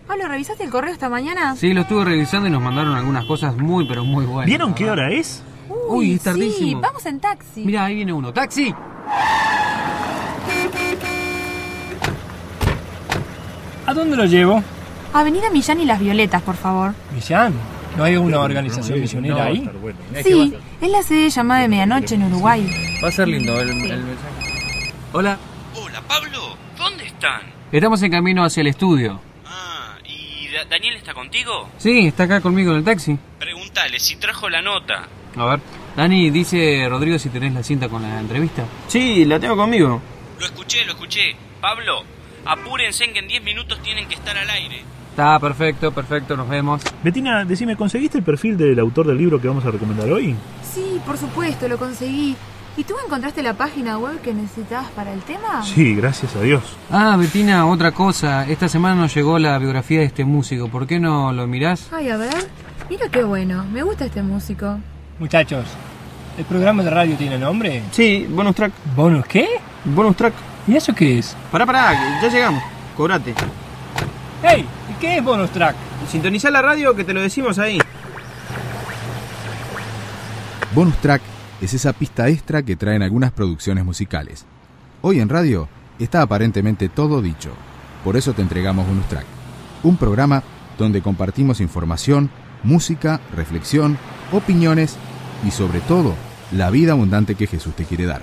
Pablo, ¿revisaste el correo esta mañana? Sí, lo estuve revisando y nos mandaron algunas cosas muy, pero muy buenas. ¿Vieron qué hora es? Uy, es tardísimo. Sí, vamos en taxi. Mira, ahí viene uno. ¡Taxi! ¿A dónde lo llevo? Avenida Millán y Las Violetas, por favor. ¿Millán? ¿No hay una organización misionera ahí? Sí, es la sede llamada de Medianoche en Uruguay. Va a ser lindo el mensaje. Hola. Hola, Pablo. ¿Dónde están? Estamos en camino hacia el estudio. ¿Y Daniel está contigo? Sí, está acá conmigo en el taxi. Pregúntale si trajo la nota. A ver. Dani, dice Rodrigo si tenés la cinta con la entrevista. Sí, la tengo conmigo. Lo escuché. Pablo, apúrense que en 10 minutos tienen que estar al aire. Está perfecto, nos vemos. Betina, decime, ¿conseguiste el perfil del autor del libro que vamos a recomendar hoy? Sí, por supuesto, lo conseguí. ¿Y tú encontraste la página web que necesitabas para el tema? Sí, gracias a Dios. Ah, Betina, otra cosa. Esta semana nos llegó la biografía de este músico. ¿Por qué no lo mirás? Ay, a ver. Mira qué bueno. Me gusta este músico. Muchachos, ¿el programa de radio tiene nombre? Sí, bonus track. ¿Bonus qué? Bonus track. ¿Y eso qué es? Pará, ya llegamos. Cobrate. ¡Hey! ¿Y qué es bonus track? Sintonizá la radio que te lo decimos ahí. Bonus track es esa pista extra que traen algunas producciones musicales. Hoy en radio está aparentemente todo dicho. Por eso te entregamos Bonus Track, un programa donde compartimos información, música, reflexión, opiniones y sobre todo, la vida abundante que Jesús te quiere dar.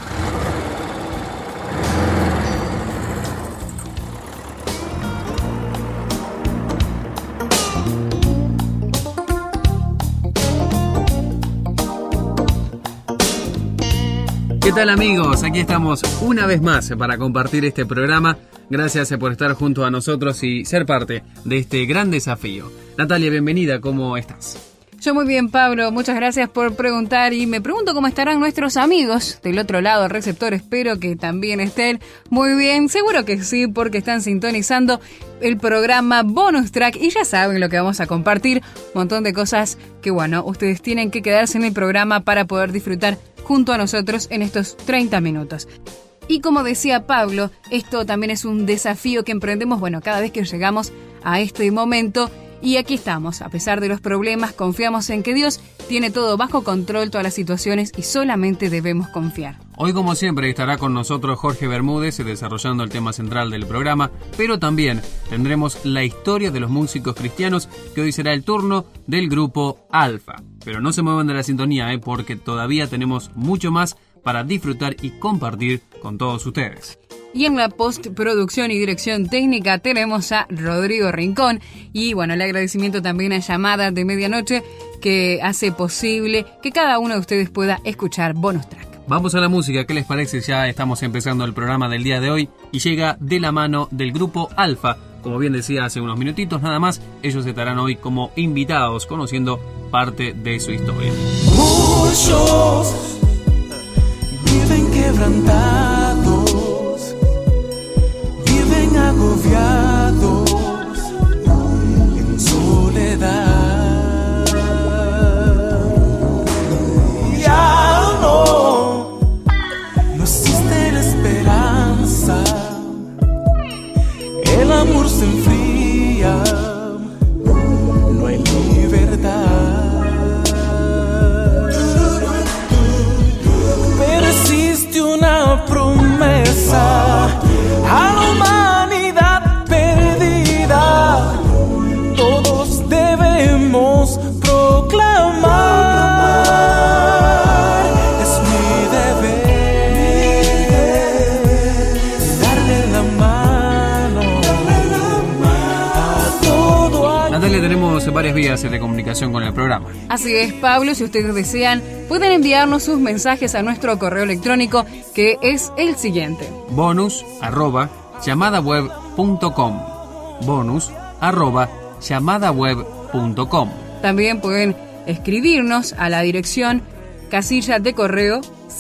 ¿Qué tal, amigos? Aquí estamos una vez más para compartir este programa. Gracias por estar junto a nosotros y ser parte de este gran desafío. Natalia, bienvenida, ¿cómo estás? Yo muy bien, Pablo, muchas gracias por preguntar y me pregunto cómo estarán nuestros amigos del otro lado del receptor. Espero que también estén muy bien, seguro que sí, porque están sintonizando el programa Bonus Track y ya saben lo que vamos a compartir, un montón de cosas que bueno, ustedes tienen que quedarse en el programa para poder disfrutar junto a nosotros en estos 30 minutos. Y como decía Pablo, esto también es un desafío que emprendemos, bueno, cada vez que llegamos a este momento. Y aquí estamos, a pesar de los problemas, confiamos en que Dios tiene todo bajo control, todas las situaciones, y solamente debemos confiar. Hoy, como siempre, estará con nosotros Jorge Bermúdez desarrollando el tema central del programa, pero también tendremos la historia de los músicos cristianos, que hoy será el turno del grupo Alfa. Pero no se muevan de la sintonía, porque todavía tenemos mucho más para disfrutar y compartir con todos ustedes. Y en la postproducción y dirección técnica tenemos a Rodrigo Rincón. Y bueno, el agradecimiento también a Llamada de Medianoche, que hace posible que cada uno de ustedes pueda escuchar Bonus Track. Vamos a la música, ¿qué les parece? Ya estamos empezando el programa del día de hoy y llega de la mano del grupo Alfa. Como bien decía hace unos minutitos nada más, ellos estarán hoy como invitados conociendo parte de su historia. Muchos viven quebrantados, viven agobiados en soledad. Ya no existe la esperanza, el amor se enfría, no hay libertad. Pero existe una promesa a la humanidad perdida, todos debemos proclamar. Es mi deber darle la mano a todo aquel. Natalia, tenemos varias vías de comunicación con el programa. Así es, Pablo, si ustedes desean, pueden enviarnos sus mensajes a nuestro correo electrónico, que es el siguiente: bonus@llamadaweb.com. bonus@llamadaweb.com. También pueden escribirnos a la dirección casilla de correo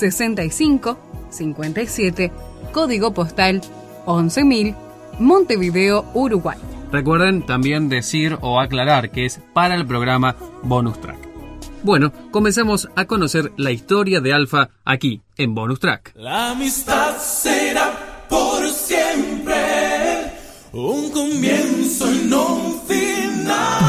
6557, código postal 11.000, Montevideo, Uruguay. Recuerden también decir o aclarar que es para el programa Bonus Track. Bueno, comencemos a conocer la historia de Alfa aquí en Bonus Track. La amistad será por siempre un comienzo y no un final.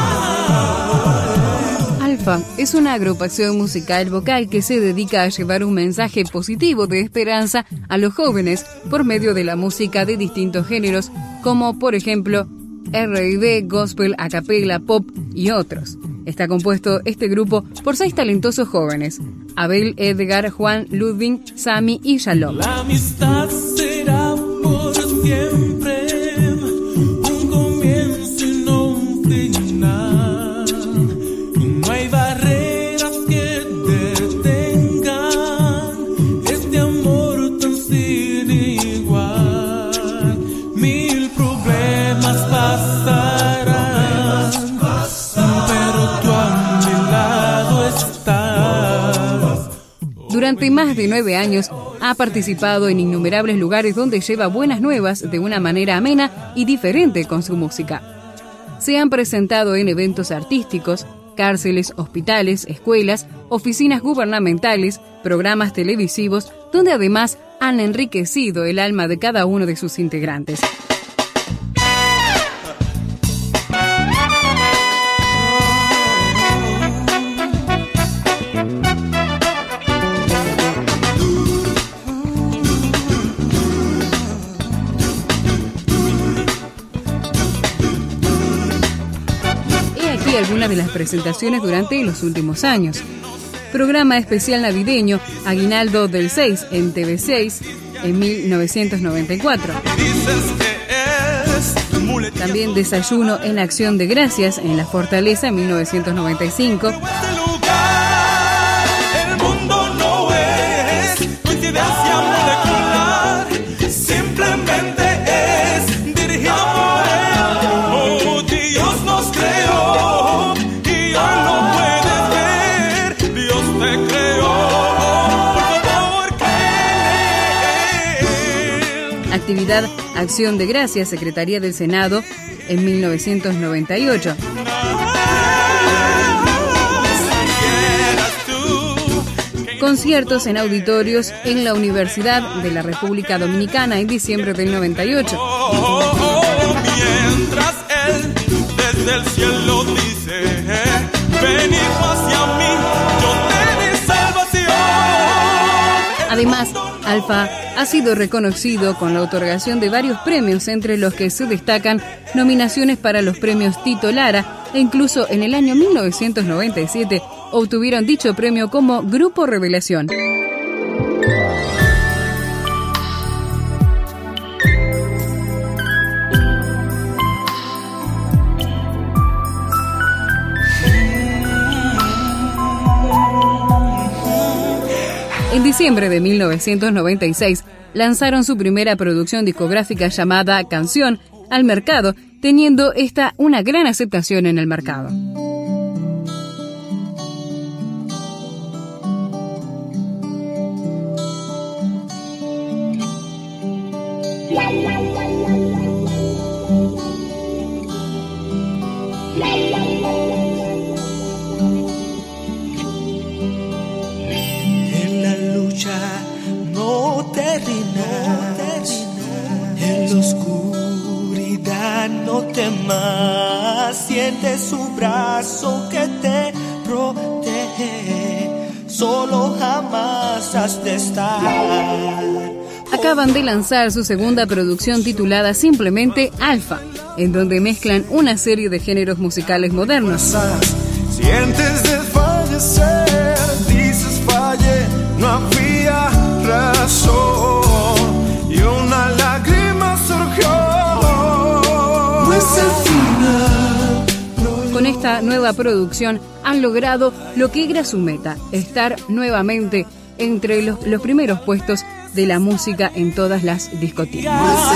Alfa es una agrupación musical vocal que se dedica a llevar un mensaje positivo de esperanza a los jóvenes por medio de la música de distintos géneros, como por ejemplo R&B, gospel, a capella, pop y otros. Está compuesto este grupo por 6 talentosos jóvenes: Abel, Edgar, Juan, Ludwig, Sammy y Shalom. La amistad será por siempre, un comienzo y no un final. No hay barreras que detengan este amor tan sin igual. 1000 problemas pasarán, pero tú a mi lado estás. Durante más de 9 años ha participado en innumerables lugares donde lleva buenas nuevas de una manera amena y diferente con su música. Se han presentado en eventos artísticos, cárceles, hospitales, escuelas, oficinas gubernamentales, programas televisivos, donde además han enriquecido el alma de cada uno de sus integrantes. Algunas de las presentaciones durante los últimos años. Programa especial navideño Aguinaldo del 6 en TV6 en 1994. También Desayuno en Acción de Gracias en La Fortaleza en 1995. El mundo no es coincidencia molecular, simplemente es dirigido por él. Oh, Dios nos creó y hoy lo puedes ver. Dios te creó, por favor, cree. Actividad Acción de Gracias, Secretaría del Senado en 1998. Conciertos en auditorios en la Universidad de la República Dominicana en diciembre del 98. Mientras él desde el cielo dice, venid hacia mí, yo te di salvación. Además, Alfa ha sido reconocido con la otorgación de varios premios, entre los que se destacan nominaciones para los premios Tito Lara, e incluso en el año 1997 obtuvieron dicho premio como Grupo Revelación. En diciembre de 1996 lanzaron su primera producción discográfica llamada Canción al mercado, teniendo esta una gran aceptación en el mercado. En la lucha no te rindas, en la oscuridad no temas, siente su brazo que te protege, solo jamás has de estar. Acaban de lanzar su segunda producción titulada simplemente Alfa, en donde mezclan una serie de géneros musicales modernos. Sientes desfallecer, dices fallé, no había razón y una lágrima surgió. No es el final. Con esta nueva producción han logrado lo que era su meta, estar nuevamente entre los primeros puestos de la música en todas las discotecas.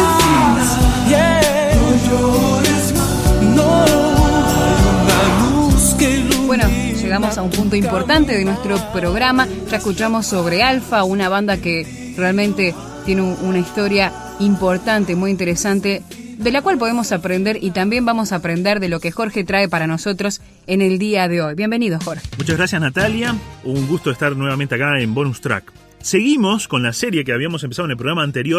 Bueno, llegamos a un punto importante de nuestro programa. Ya escuchamos sobre Alfa, una banda que realmente tiene una historia importante, muy interesante, de la cual podemos aprender, y también vamos a aprender de lo que Jorge trae para nosotros en el día de hoy. Bienvenido, Jorge. Muchas gracias, Natalia. Un gusto estar nuevamente acá en Bonus Track. Seguimos con la serie que habíamos empezado en el programa anterior,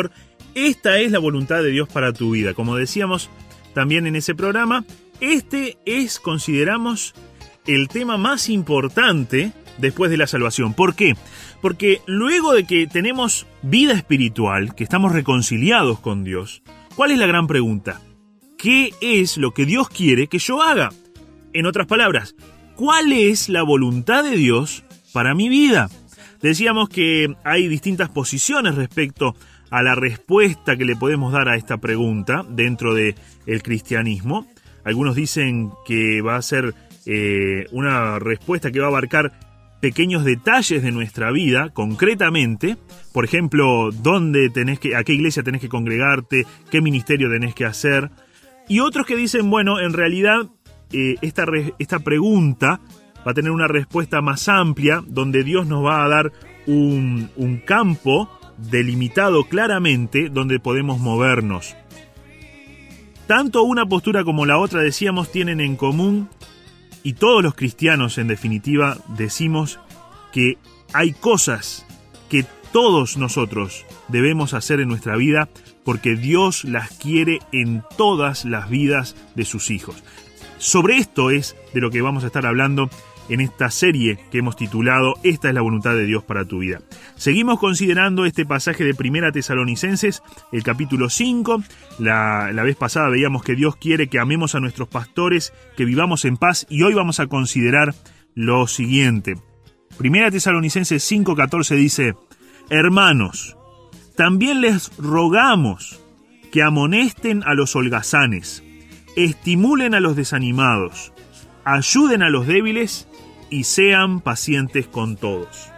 Esta es la voluntad de Dios para tu vida. Como decíamos también en ese programa, este es, consideramos, el tema más importante después de la salvación. ¿Por qué? Porque luego de que tenemos vida espiritual, que estamos reconciliados con Dios, ¿cuál es la gran pregunta? ¿Qué es lo que Dios quiere que yo haga? En otras palabras, ¿cuál es la voluntad de Dios para mi vida? Decíamos que hay distintas posiciones respecto a la respuesta que le podemos dar a esta pregunta dentro del cristianismo. Algunos dicen que va a ser una respuesta que va a abarcar pequeños detalles de nuestra vida, concretamente. Por ejemplo, a qué iglesia tenés que congregarte, qué ministerio tenés que hacer. Y otros que dicen, bueno, en realidad esta pregunta va a tener una respuesta más amplia, donde Dios nos va a dar un campo delimitado claramente donde podemos movernos. Tanto una postura como la otra, decíamos, tienen en común, y todos los cristianos en definitiva decimos que hay cosas que todos nosotros debemos hacer en nuestra vida porque Dios las quiere en todas las vidas de sus hijos. Sobre esto es de lo que vamos a estar hablando en esta serie que hemos titulado Esta es la voluntad de Dios para tu vida. Seguimos considerando este pasaje de 1 Tesalonicenses, el capítulo 5. La vez pasada veíamos que Dios quiere que amemos a nuestros pastores, que vivamos en paz, y hoy vamos a considerar lo siguiente. 1 Tesalonicenses 5:14 dice: Hermanos, también les rogamos que amonesten a los holgazanes, estimulen a los desanimados, ayuden a los débiles y sean pacientes con todos.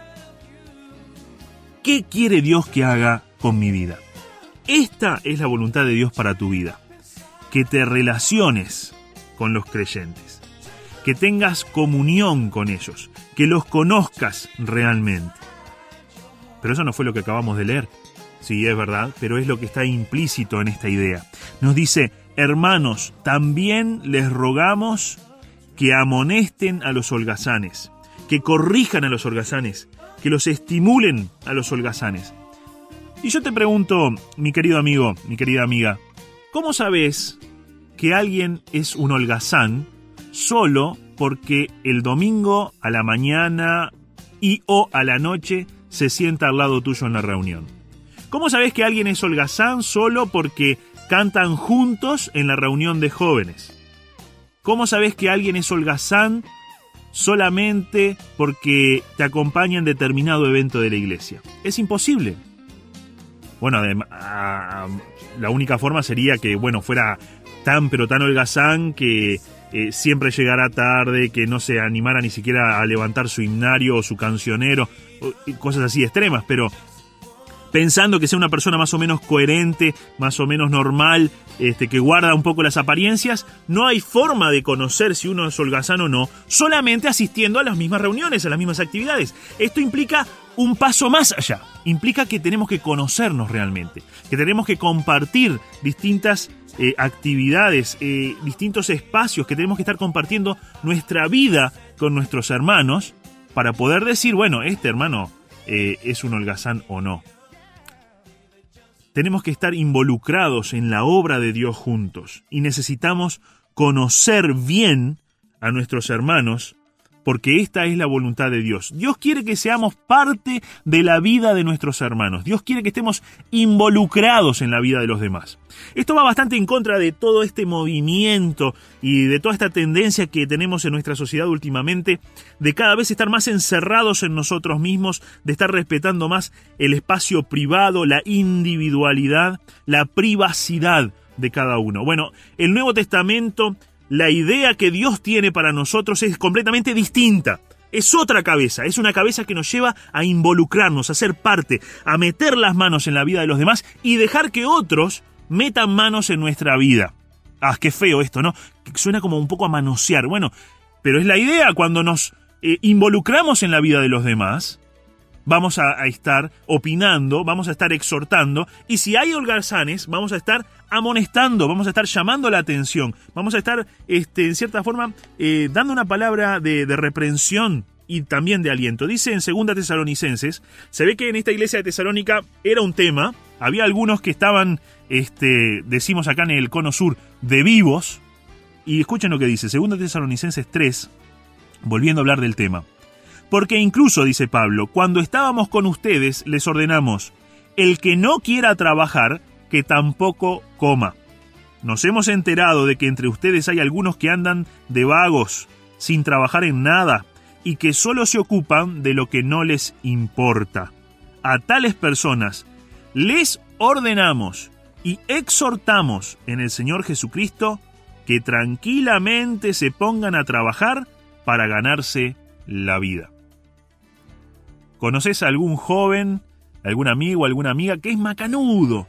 ¿Qué quiere Dios que haga con mi vida? Esta es la voluntad de Dios para tu vida. Que te relaciones con los creyentes, que tengas comunión con ellos, que los conozcas realmente. Pero eso no fue lo que acabamos de leer. Sí, es verdad, pero es lo que está implícito en esta idea. Nos dice: hermanos, también les rogamos que amonesten a los holgazanes, que corrijan a los holgazanes, que los estimulen a los holgazanes. Y yo te pregunto, mi querido amigo, mi querida amiga, ¿cómo sabes que alguien es un holgazán solo porque el domingo a la mañana o a la noche se sienta al lado tuyo en la reunión? ¿Cómo sabes que alguien es holgazán solo porque cantan juntos en la reunión de jóvenes? ¿Cómo sabes que alguien es holgazán solamente porque te acompaña en determinado evento de la iglesia? Es imposible. Bueno, la única forma sería que, fuera tan holgazán que siempre llegara tarde, que no se animara ni siquiera a levantar su himnario o su cancionero, cosas así extremas, pero pensando que sea una persona más o menos coherente, más o menos normal, que guarda un poco las apariencias, no hay forma de conocer si uno es holgazán o no, solamente asistiendo a las mismas reuniones, a las mismas actividades. Esto implica un paso más allá, implica que tenemos que conocernos realmente, que tenemos que compartir distintas actividades, distintos espacios, que tenemos que estar compartiendo nuestra vida con nuestros hermanos para poder decir, este hermano es un holgazán o no. Tenemos que estar involucrados en la obra de Dios juntos y necesitamos conocer bien a nuestros hermanos porque esta es la voluntad de Dios. Dios quiere que seamos parte de la vida de nuestros hermanos. Dios quiere que estemos involucrados en la vida de los demás. Esto va bastante en contra de todo este movimiento y de toda esta tendencia que tenemos en nuestra sociedad últimamente de cada vez estar más encerrados en nosotros mismos, de estar respetando más el espacio privado, la individualidad, la privacidad de cada uno. El Nuevo Testamento, la idea que Dios tiene para nosotros es completamente distinta. Es otra cabeza, es una cabeza que nos lleva a involucrarnos, a ser parte, a meter las manos en la vida de los demás y dejar que otros metan manos en nuestra vida. Qué feo esto, ¿no? Suena como un poco a manosear. Pero es la idea. Cuando nos involucramos en la vida de los demás, vamos a estar opinando, vamos a estar exhortando, y si hay holgazanes, vamos a estar amonestando, vamos a estar llamando la atención, vamos a estar, en cierta forma, dando una palabra de reprensión y también de aliento. Dice en 2 Tesalonicenses, se ve que en esta iglesia de Tesalónica era un tema, había algunos que estaban, decimos acá en el cono sur, de vivos. Y escuchen lo que dice, 2 Tesalonicenses 3, volviendo a hablar del tema. Porque incluso, dice Pablo, cuando estábamos con ustedes, les ordenamos, el que no quiera trabajar, que tampoco coma. Nos hemos enterado de que entre ustedes hay algunos que andan de vagos, sin trabajar en nada, y que solo se ocupan de lo que no les importa. A tales personas les ordenamos y exhortamos en el Señor Jesucristo que tranquilamente se pongan a trabajar para ganarse la vida. ¿Conoces a algún joven, algún amigo, alguna amiga que es macanudo,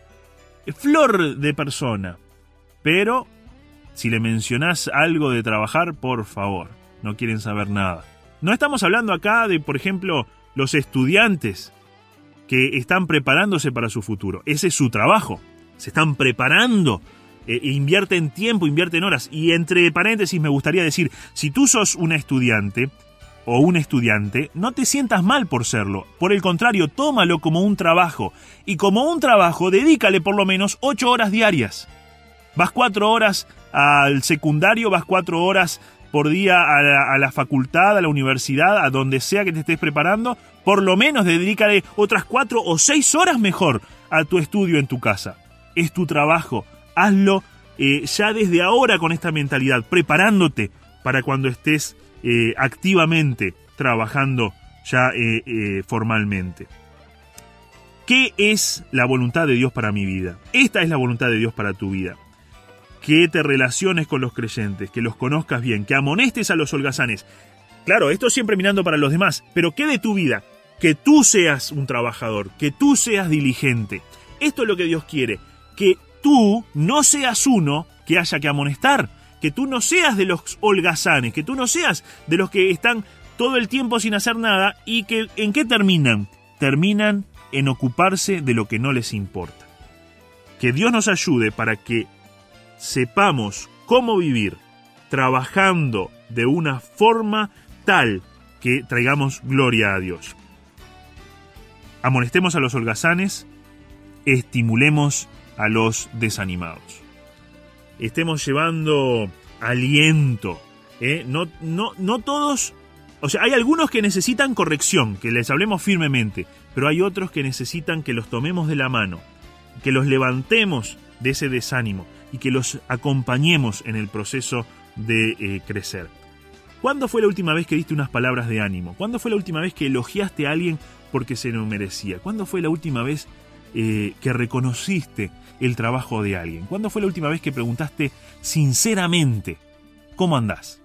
flor de persona? Pero si le mencionás algo de trabajar, por favor, no quieren saber nada. No estamos hablando acá de, por ejemplo, los estudiantes que están preparándose para su futuro. Ese es su trabajo. Se están preparando, invierten tiempo, invierten horas. Y entre paréntesis me gustaría decir, si tú sos una estudiante o un estudiante, no te sientas mal por serlo. Por el contrario, tómalo como un trabajo. Y como un trabajo, dedícale por lo menos 8 horas diarias. Vas 4 horas al secundario, vas 4 horas por día a la facultad, a la universidad, a donde sea que te estés preparando, por lo menos dedícale otras 4 o 6 horas mejor a tu estudio en tu casa. Es tu trabajo, hazlo ya desde ahora con esta mentalidad, preparándote para cuando estés activamente trabajando ya formalmente. ¿Qué es la voluntad de Dios para mi vida? Esta es la voluntad de Dios para tu vida. Que te relaciones con los creyentes, que los conozcas bien, que amonestes a los holgazanes. Claro, esto siempre mirando para los demás, pero ¿qué de tu vida? Que tú seas un trabajador, que tú seas diligente. Esto es lo que Dios quiere, que tú no seas uno que haya que amonestar, que tú no seas de los holgazanes, que tú no seas de los que están todo el tiempo sin hacer nada y que ¿en qué terminan? Terminan en ocuparse de lo que no les importa. Que Dios nos ayude para que sepamos cómo vivir trabajando de una forma tal que traigamos gloria a Dios. Amonestemos a los holgazanes, estimulemos a los desanimados. Estemos llevando aliento. No todos, o sea, hay algunos que necesitan corrección, que les hablemos firmemente, pero hay otros que necesitan que los tomemos de la mano, que los levantemos de ese desánimo y que los acompañemos en el proceso de crecer. ¿Cuándo fue la última vez que diste unas palabras de ánimo? ¿Cuándo fue la última vez que elogiaste a alguien porque se lo merecía? ¿Cuándo fue la última vez que reconociste el trabajo de alguien? ¿Cuándo fue la última vez que preguntaste sinceramente cómo andás?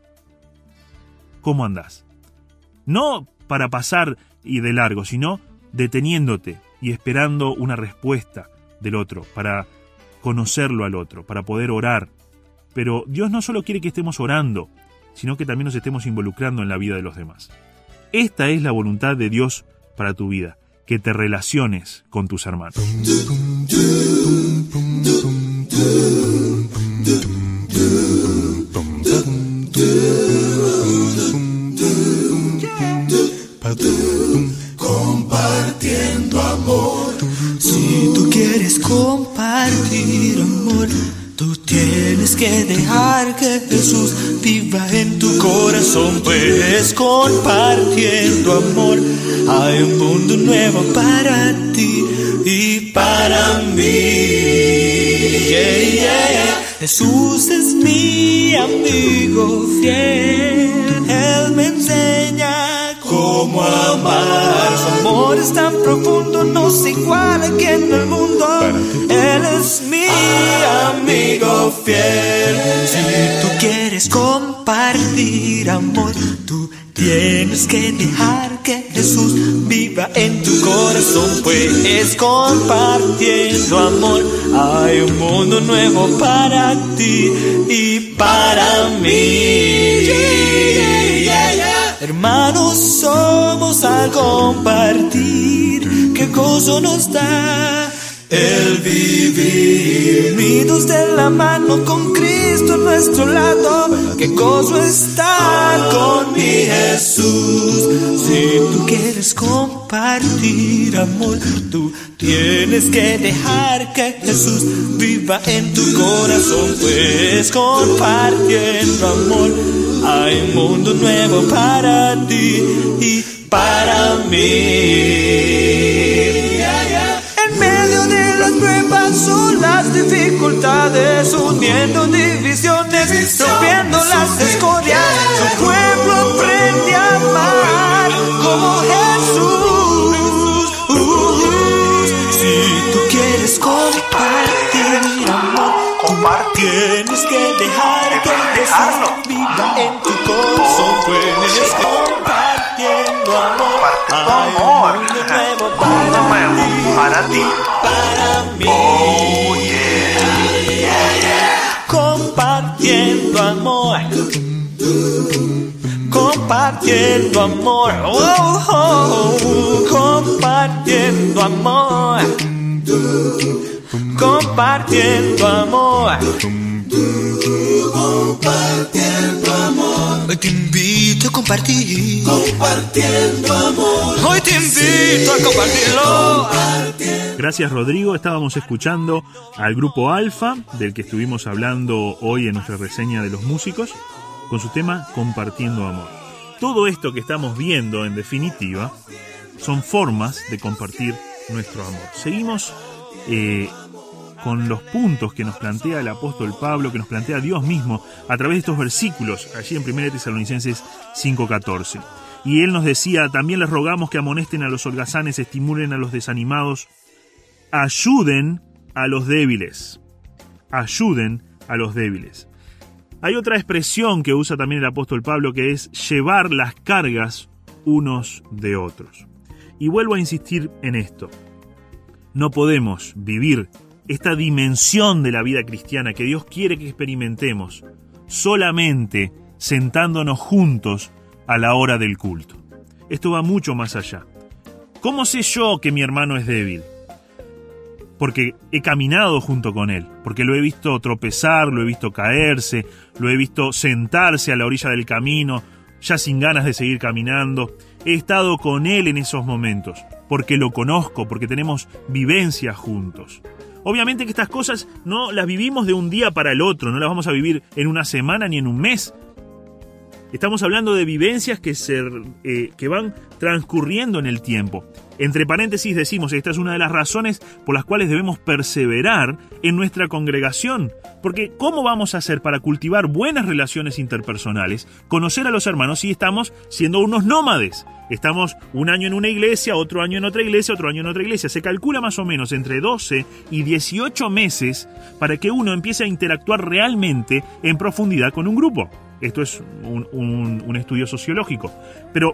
¿Cómo andás? No para pasar y de largo, sino deteniéndote y esperando una respuesta del otro, para conocerlo al otro, para poder orar. Pero Dios no solo quiere que estemos orando, sino que también nos estemos involucrando en la vida de los demás. Esta es la voluntad de Dios para tu vida, que te relaciones con tus hermanos. Compartiendo amor. Si tú quieres compartir amor, tú tienes que dejar que Jesús viva en tu corazón. Pues compartiendo amor, hay un mundo nuevo para ti y para mí. Yeah, yeah. Jesús es mi amigo fiel, Él me enseña cómo amar. Su amor es tan profundo, no se iguala aquí en el mundo. Él es mi amigo fiel. Si tú quieres compartir amor, tú tienes que dejar que Jesús viva en tu corazón. Pues compartiendo amor, hay un mundo nuevo para ti y para mí. Yeah, yeah. Hermanos somos al compartir, qué gozo nos da el vivir. Unidos de la mano con Cristo a nuestro lado, qué gozo estar con mi Jesús. Si tú quieres compartir amor, tú tienes que dejar que Jesús viva en tu corazón, pues compartiendo amor hay un mundo nuevo para ti y para mí. En medio de las pruebas son las dificultades, uniendo divisiones, rompiendo las escorias. Tu pueblo aprende a amar como Jesús. Si tú quieres compartir amor, tienes que dejar que Jesús viva en tu corazón, pues compartiendo amor hay un mundo nuevo para ti, para mí. Oh, yeah. Compartiendo amor, compartiendo amor, compartiendo amor, compartiendo amor, compartiendo amor. Hoy te invito a compartir, compartiendo amor. Hoy te invito a compartirlo. Gracias, Rodrigo. Estábamos escuchando al grupo Alfa, del que estuvimos hablando hoy en nuestra reseña de los músicos, con su tema Compartiendo Amor. Todo esto que estamos viendo, en definitiva, son formas de compartir nuestro amor. Seguimos con los puntos que nos plantea el apóstol Pablo, que nos plantea Dios mismo a través de estos versículos, allí en 1 Tesalonicenses 5:14. Y él nos decía: también les rogamos que amonesten a los holgazanes, estimulen a los desanimados, ayuden a los débiles. Ayuden a los débiles. Hay otra expresión que usa también el apóstol Pablo, que es llevar las cargas unos de otros. Y vuelvo a insistir en esto. No podemos vivir esta dimensión de la vida cristiana que Dios quiere que experimentemos solamente sentándonos juntos a la hora del culto. Esto va mucho más allá. ¿Cómo sé yo que mi hermano es débil? Porque he caminado junto con él, porque lo he visto tropezar, lo he visto caerse, lo he visto sentarse a la orilla del camino, ya sin ganas de seguir caminando. He estado con él en esos momentos, porque lo conozco, porque tenemos vivencias juntos. Obviamente que estas cosas no las vivimos de un día para el otro, no las vamos a vivir en una semana ni en un mes. Estamos hablando de vivencias que van transcurriendo en el tiempo. Entre paréntesis decimos, esta es una de las razones por las cuales debemos perseverar en nuestra congregación. Porque ¿cómo vamos a hacer para cultivar buenas relaciones interpersonales, conocer a los hermanos si estamos siendo unos nómades? Estamos un año en una iglesia, otro año en otra iglesia, otro año en otra iglesia. Se calcula más o menos entre 12 y 18 meses para que uno empiece a interactuar realmente en profundidad con un grupo. Esto es un estudio sociológico. Pero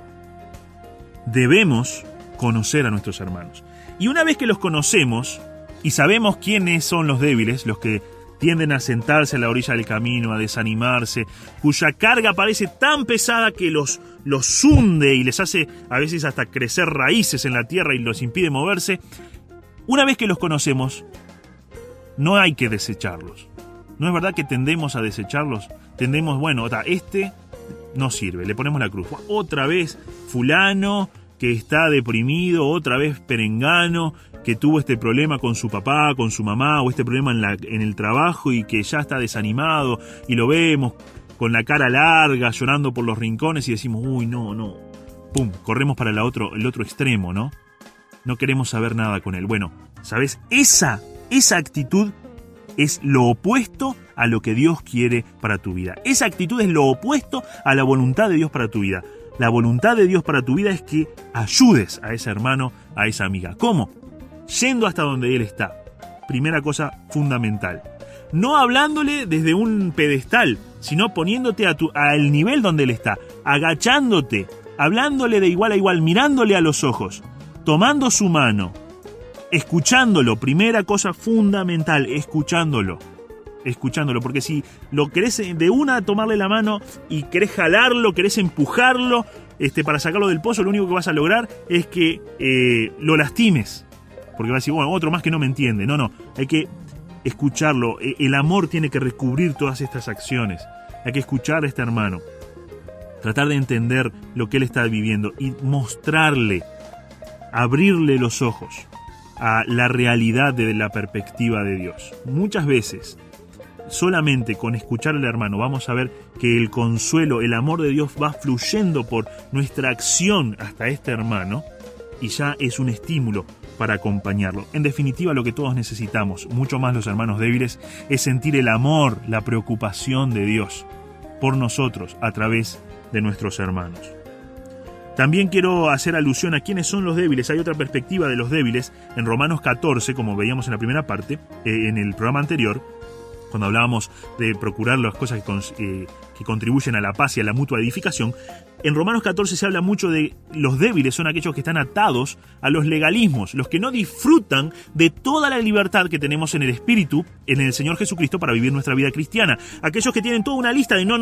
debemos conocer a nuestros hermanos. Y una vez que los conocemos y sabemos quiénes son los débiles, los que tienden a sentarse a la orilla del camino, a desanimarse, cuya carga parece tan pesada que los hunde y les hace a veces hasta crecer raíces en la tierra y los impide moverse, una vez que los conocemos, no hay que desecharlos. ¿No es verdad que tendemos a desecharlos? Tendemos, bueno, este no sirve, le ponemos la cruz. Otra vez fulano que está deprimido, otra vez perengano, que tuvo este problema con su papá, con su mamá, o este problema en el trabajo y que ya está desanimado, y lo vemos con la cara larga, llorando por los rincones y decimos, uy, no, pum, corremos para el otro extremo, ¿no? No queremos saber nada con él. Bueno, ¿sabes? Esa actitud es lo opuesto a lo que Dios quiere para tu vida. Esa actitud es lo opuesto a la voluntad de Dios para tu vida. La voluntad de Dios para tu vida es que ayudes a ese hermano, a esa amiga. ¿Cómo? Yendo hasta donde él está. Primera cosa fundamental. No hablándole desde un pedestal, sino poniéndote al nivel donde él está, agachándote, hablándole de igual a igual, mirándole a los ojos, tomando su mano, escuchándolo. Primera cosa fundamental, escuchándolo, porque si lo querés de una tomarle la mano y querés jalarlo, querés empujarlo para sacarlo del pozo, lo único que vas a lograr es que lo lastimes. porque va a decir, bueno, otro más que no me entiende. No, hay que escucharlo. El amor tiene que recubrir todas estas acciones. Hay que escuchar a este hermano, tratar de entender lo que él está viviendo y mostrarle, abrirle los ojos a la realidad de la perspectiva de Dios. Muchas veces, solamente con escuchar al hermano, vamos a ver que el consuelo, el amor de Dios va fluyendo por nuestra acción hasta este hermano y ya es un estímulo para acompañarlo. En definitiva, lo que todos necesitamos, mucho más los hermanos débiles, es sentir el amor, la preocupación de Dios por nosotros a través de nuestros hermanos. También quiero hacer alusión a quiénes son los débiles. Hay otra perspectiva de los débiles en Romanos 14, como veíamos en la primera parte, en el programa anterior, cuando hablábamos de procurar las cosas que contribuyen a la paz y a la mutua edificación. En Romanos 14 se habla mucho de los débiles, son aquellos que están atados a los legalismos, los que no disfrutan de toda la libertad que tenemos en el Espíritu, en el Señor Jesucristo para vivir nuestra vida cristiana. Aquellos que tienen toda una lista de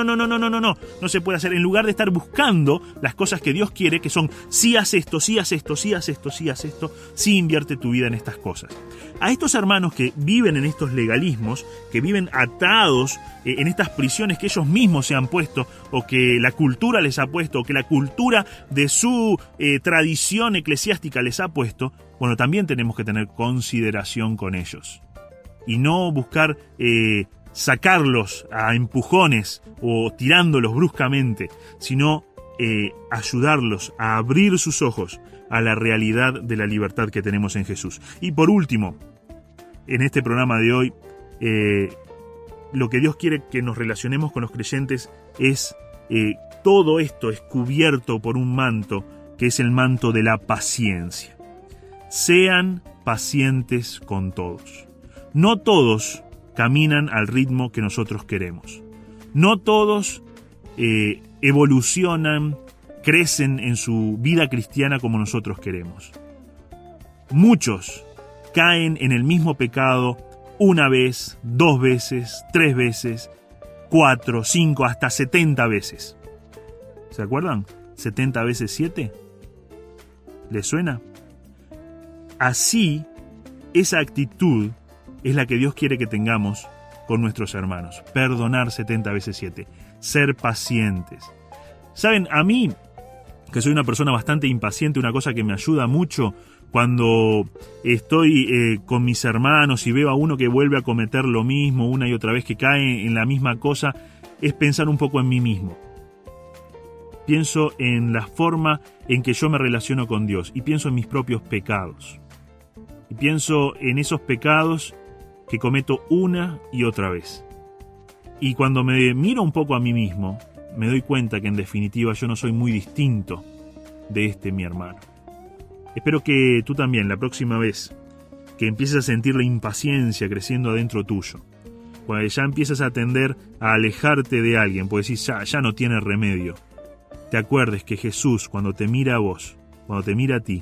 no se puede hacer, en lugar de estar buscando las cosas que Dios quiere, que son sí haz esto, sí haz esto, sí haz esto, sí haz esto, sí invierte tu vida en estas cosas. A estos hermanos que viven en estos legalismos, que viven atados en estas prisiones que ellos mismos se han puesto, o que la cultura les ha puesto, o que la cultura de su tradición eclesiástica les ha puesto, bueno, también tenemos que tener consideración con ellos. Y no buscar sacarlos a empujones o tirándolos bruscamente, sino ayudarlos a abrir sus ojos a la realidad de la libertad que tenemos en Jesús. Y por último, en este programa de hoy, lo que Dios quiere que nos relacionemos con los creyentes es todo esto es cubierto por un manto que es el manto de la paciencia. Sean pacientes con todos. No todos caminan al ritmo que nosotros queremos. No todos evolucionan, crecen en su vida cristiana como nosotros queremos. Muchos caen en el mismo pecado una vez, 2 veces, 3 veces, 4, 5, hasta 70 veces. ¿Se acuerdan? 70 veces 7. ¿Les suena? Así, esa actitud es la que Dios quiere que tengamos con nuestros hermanos. Perdonar 70 veces 7. Ser pacientes. ¿Saben? A mí, que soy una persona bastante impaciente, una cosa que me ayuda mucho cuando estoy con mis hermanos y veo a uno que vuelve a cometer lo mismo una y otra vez, que cae en la misma cosa, es pensar un poco en mí mismo. Pienso en la forma en que yo me relaciono con Dios y pienso en mis propios pecados. Y pienso en esos pecados que cometo una y otra vez. Y cuando me miro un poco a mí mismo, me doy cuenta que en definitiva yo no soy muy distinto de mi hermano. Espero que tú también, la próxima vez que empieces a sentir la impaciencia creciendo adentro tuyo, cuando ya empiezas a tender a alejarte de alguien, pues decís, ya no tiene remedio, te acuerdes que Jesús, cuando te mira a vos, cuando te mira a ti,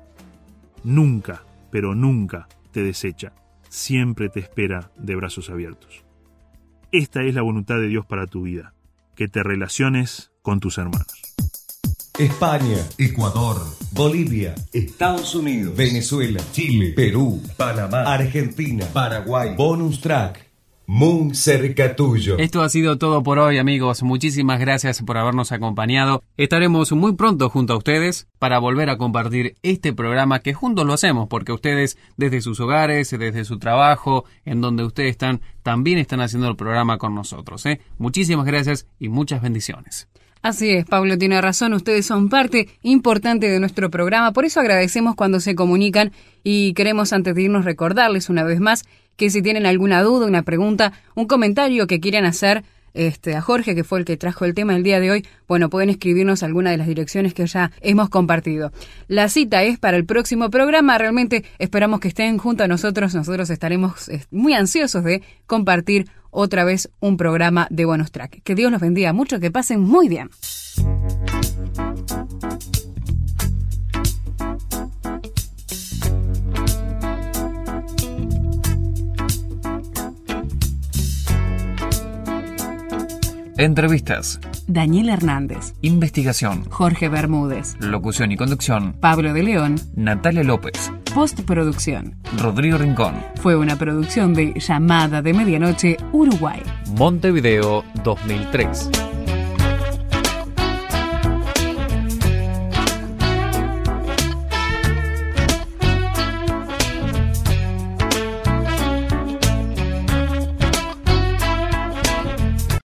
nunca, pero nunca te desecha, siempre te espera de brazos abiertos. Esta es la voluntad de Dios para tu vida, que te relaciones con tus hermanos. España, Ecuador, Bolivia, Estados Unidos, Venezuela, Chile, Perú, Panamá, Argentina, Paraguay. Bonus track, muy cerca tuyo. Esto ha sido todo por hoy, amigos. Muchísimas gracias por habernos acompañado. Estaremos muy pronto junto a ustedes para volver a compartir este programa que juntos lo hacemos, porque ustedes desde sus hogares, desde su trabajo, en donde ustedes están, también están haciendo el programa con nosotros. Muchísimas gracias y muchas bendiciones. Así es, Pablo tiene razón, ustedes son parte importante de nuestro programa, por eso agradecemos cuando se comunican y queremos antes de irnos recordarles una vez más que si tienen alguna duda, una pregunta, un comentario que quieran hacer a Jorge, que fue el que trajo el tema del día de hoy, bueno, pueden escribirnos a alguna de las direcciones que ya hemos compartido. La cita es para el próximo programa, realmente esperamos que estén junto a nosotros estaremos muy ansiosos de compartir otra vez un programa de Bonus Track. Que Dios los bendiga mucho, que pasen muy bien. Entrevistas: Daniel Hernández. Investigación: Jorge Bermúdez. Locución y conducción: Pablo de León. Natalia López. postproducción. Rodrigo Rincón. Fue una producción de Llamada de Medianoche, Uruguay. Montevideo 2003.